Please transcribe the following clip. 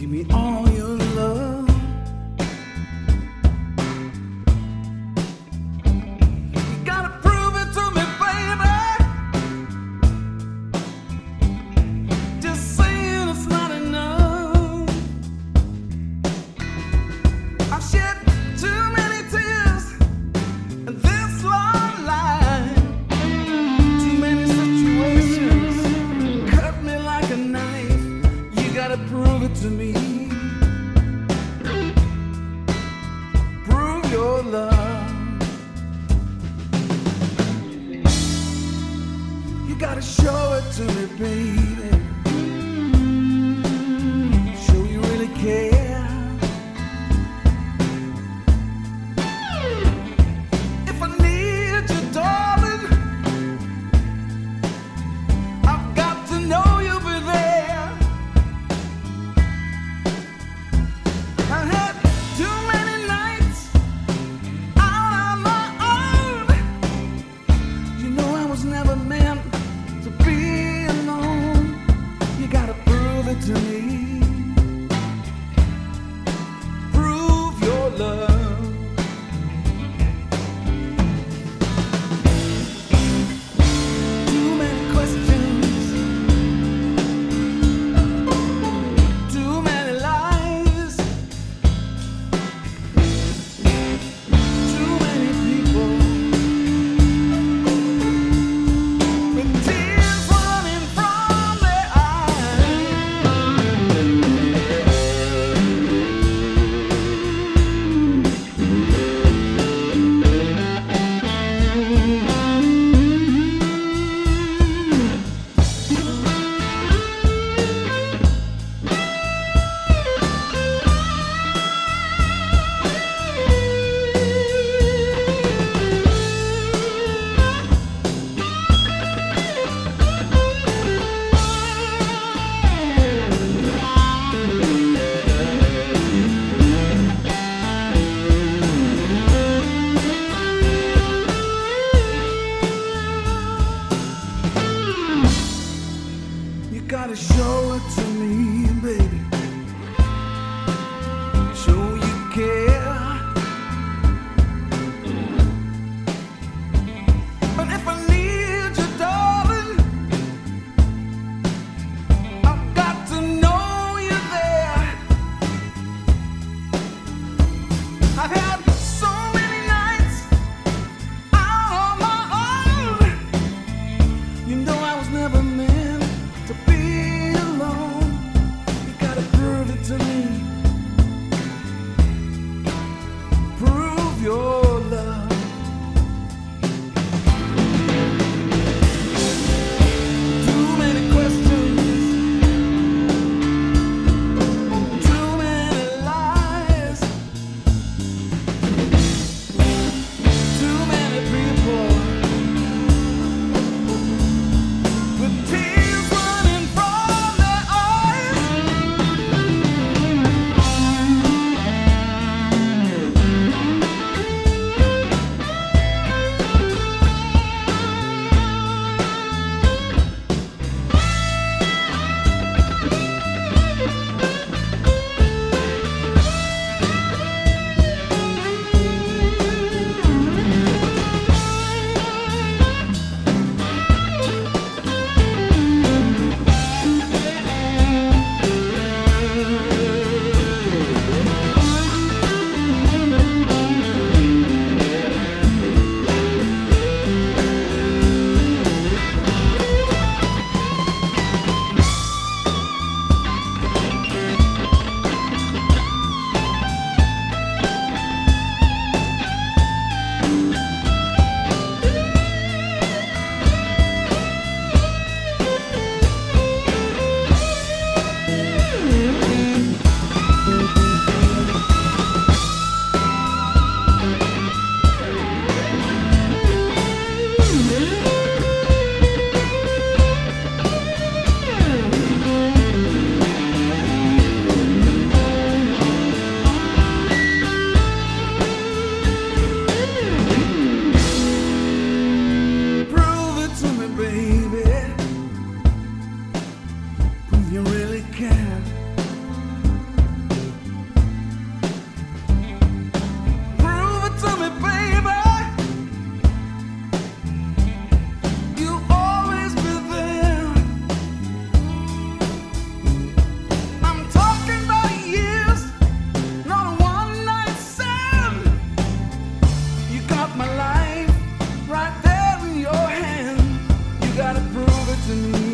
Give me all your love. You gotta prove it to me, baby. Just saying it's not enough. I've shed too many tears in this long life. Too many situations cut me like a knife. You gotta prove it to me. Prove your love. You gotta show it to me, baby. Show you really care. If I need you, darling, I've got to know you'll be there. I had too many nights out on my own. You know I was never meant to be alone. You gotta prove it to me. Prove your love. Too many questions, too many lies, too many people with tears running from their You gotta show it to me, baby. Show you care. But if I need you, darling, I've got to know you're there. I've had so many nights out on my own. You know I was never meant to be alone. You gotta to me.